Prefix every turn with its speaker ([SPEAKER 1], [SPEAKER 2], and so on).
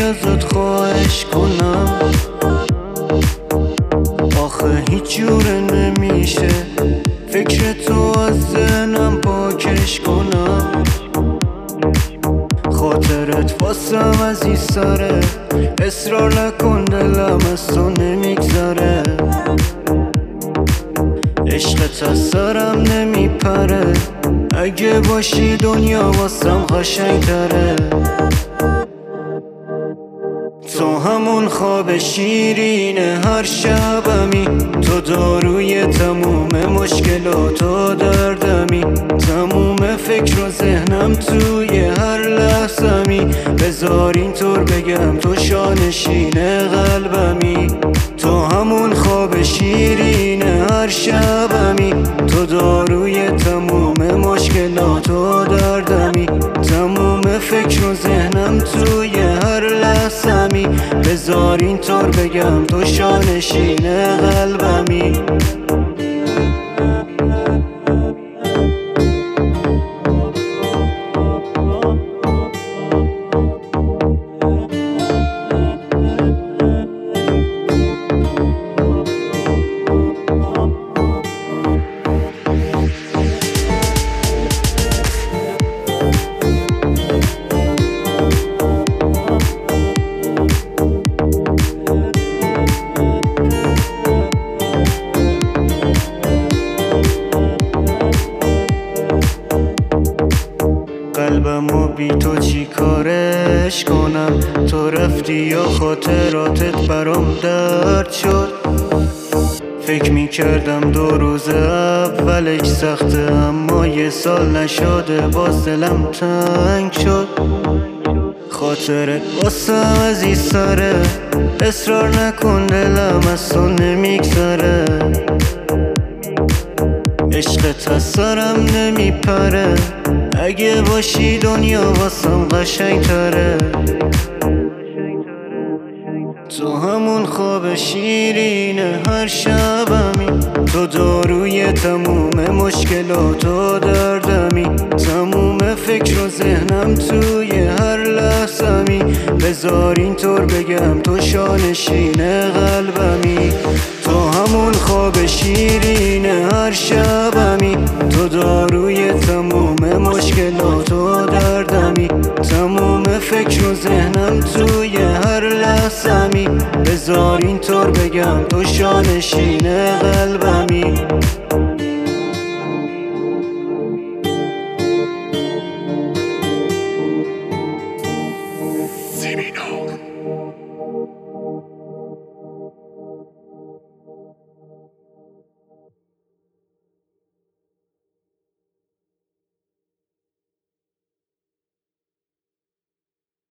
[SPEAKER 1] ازت خواهش کنم، آخه هیچ جوره نمیشه فکر تو از ذهنم پاکش کنم. خاطرت واسم عزیزتره، اصرار نکن دلم از تو نمیگذره. عشقت از سرم نمیپره، اگه باشی دنیا واسم قشنگتره. تو همون خواب شیرین هر شبمی، تو داروی تموم مشکلات و دردمی. تموم فکر و ذهنم توی هر لحظمی، بذار اینطور بگم تو شانشین قلبمی. تو همون خواب شیرین هر شبمی، تو داروی تموم مشکلات و دردمی. تموم فکر و ذهنم توی هر لحظمی، بذار اینطور بگم تو شانشین قلبمی. قلبمو بی تو چی کارش کنم؟ تو رفتی یا خاطراتت برام درد شد؟ فکر میکردم 2 روز اولش سخته، اما 1 سال نشده باز دلم تنگ شد. خاطرت واسم عزیزتره، اصرار نکن دلم از تو نمیگذره. عشقت از سرم نمیپره، اگه باشی دنیا واسم قشنگتره. تو همون خواب شیرین هر شبمی، تو داروی تموم مشکلات و دردمی. تموم فکر و ذهنم توی هر لحظمی، بذار اینطور بگم تو شانشین قلبمی. تو همون خواب شیرین هر شبمی، تو داروی تموم مشکلات و دردمی. تموم فکر و ذهنم توی هر لحظمی، بذار اینطور بگم تو شانشین قلبمی.
[SPEAKER 2] Seminole.